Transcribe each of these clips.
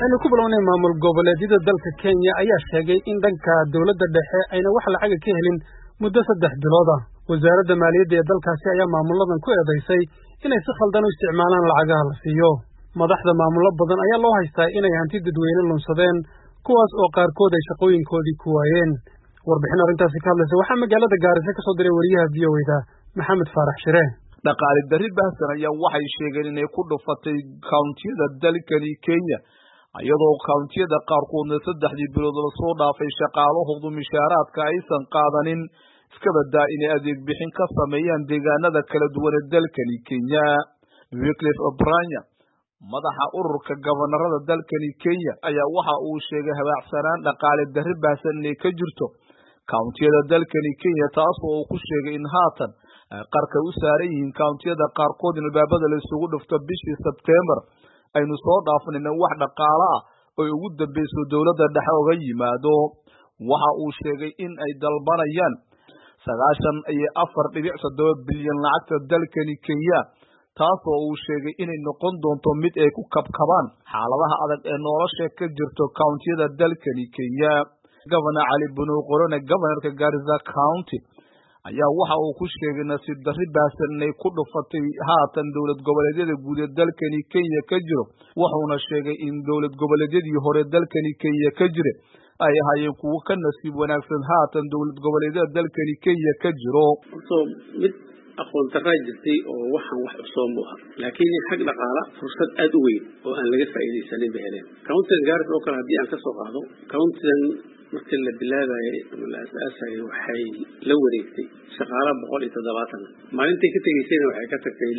aynu ku bilownay maamul goboleedyada dalka Kenya ayaa sheegay in dhanka dawladda dhexe ayna wax lacag ka helin muddo 3 bilood ah. Wasaaradda Maaliyadda ee dalkaasi ayaa maamuladan ku eedeysay inay si khaldan u isticmaalaan lacagaha la siiyo. Madaxda maamulo badan ayaa loo haystaa inay hanti dadweyne lunsadeen kuwaas oo qaarkood ay shaqooyinkoodii ku waayeen. Warbixin arrintaasi ka hadlaysa waxaa magaalada Gaarisa ka soo diray wariyaha VOA Maxamed Faarax Shire. dhaqaale darri baahsan ayaa waxay sheegeen inay ku dhufatay countiyada dalkani Kenya ayadoo countiyada qaarkoodna 3 bilood la soo dhaafay shaqaalahoodu mishaaraadka aysan qaadanin iska badaa inay adeeg bixin ka sameeyaan deegaanada kala duwan ee dalkani Kenya. Wycliffe Oparanya madaxa ururka gabanarada dalkani Kenya ayaa waxa uu sheegay habaacsanaan dhaqaale darri baahsan inay ka jirto countiyada dalkani Kenya taas oo uu ku sheegay in haatan qarka u saaran yihiin countiyada qaarkood in albaabada la isugu dhufto bishii September aynu soo dhaafnayna wax dhaqaale ah oo ugu dambeysay dawladda dhexe uga yimaado. Waxa uu sheegay in ay dalbanayaan 94.7 bilyan lacagta dalkani Kenya taas oo uu sheegay inay noqon doonto mid ay ku kabkabaan xaaladaha adag ee nolosha ka jirto countiyada dalkani Kenya. Governor Ali Bunu Qorone governorka Garissa County ayaa waxa uu ku sheegay nasiib darri baahsan inay ku dhufatay haatan dawlad goboleedyada guud ee dalkani Kenya ka jiro wuxuuna sheegay in dawlad goboleedyadii hore dalkani Kenya ka jire ay ahaayeen kuwo ka nasiib wanaagsan haatan dawlad goboleedyada dalkani Kenya ka jiro. mid aqoon darro jirtay oo waxaan wax cusub muuha laakiin xaq dhaqaale fursad aad u weyn oo aan laga faa'iideysanin bixineen county Garissa oo kale hadii aan ka soo qaado county markii la bilaabay la asaasay waxay la wareegtay shaqaale 170 maalintii ka tageysayna waxay ka tagtay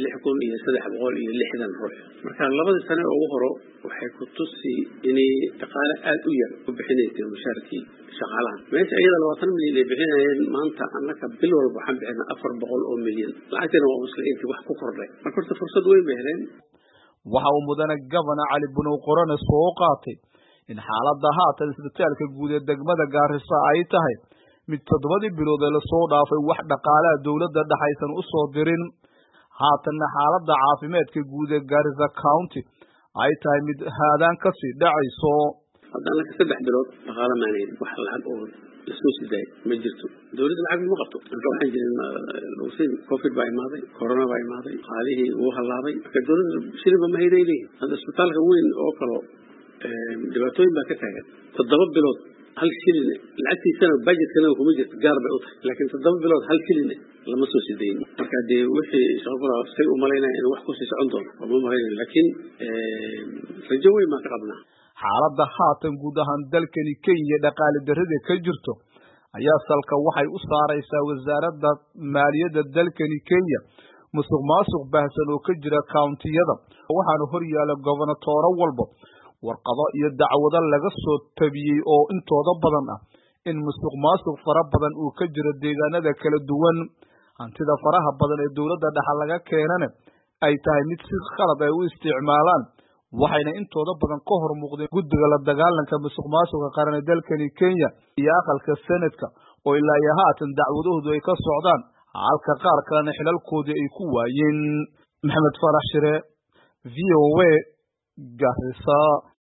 6360 ruux marka labada sano ugu hore waxay ku tusi inay dhaqaale aad u yar u bixinaysay mushaarkii shaqaalaha meesha iyada 20 milyan ay bixinayeen maanta annaka bil walba waxaan bixinaa 400 milyan lacagtana waa muslimintii wax ku kordhay marka fursad weyn bay heleen. waxa uu mudane Governor Ali Bunu Qorone soo qaatay in xaaladda haatan isbitaalka guud ee degmada Gaarisa ay tahay mid 7 bilood la soo dhaafay wax dhaqaalaha dawladda dhaxaysan u soo dirin haatanna xaaladda caafimaadka guud ee Garissa County ay tahay mid haadaan ka sii dhacayso. haddana 3 bilood dhaqaale maaneed wax lacag oo la soo siday ma jirto dawladda lacag ma qabto waxaan jirin covid baa imaaday corona baa imaaday qaalihi uu halaabay marka dawladda shirba ma hayday hadda isbitaalka weyn oo kale dhibaatooyin baa ka taagan 7 bilood hal shilin lacagtiisana budgetkana kuma jirto gaar bay u tahay laakiin 7 bilood hal shilin lama soo sidayn marka dee wixii shaqada say u maleynaa in wax ku sii socon doono ma maleynaa laakiin rajo weyn ma ka qabnaa. xaaladda haatan guud ahaan dalkani Kenya dhaqaale darrida ka jirto ayaa salka waxay u saaraysaa wasaaradda maaliyadda dalkani Kenya musuqmaasuq baahsan oo ka jira countiyada waxaana hor yaala gobernatooro walba warqado iyo dacwado laga soo tabiyay oo intooda badan ah in musuqmaasuq fara badan uu ka jiro deegaanada kala duwan hantida faraha badan ee dawladda dhexe laga keenana ay tahay mid si khalad ay u isticmaalaan waxayna intooda badan ka hor muuqdeen guddiga la dagaalanka musuqmaasuqa qaran ee dalkani Kenya iyo aqalka Senatka oo ilaa iyo haatan dacwadoodu ay ka socdaan halka qaar kalena xilalkoodii ay ku waayeen. Maxamed Faarax Shire VOA Garissa.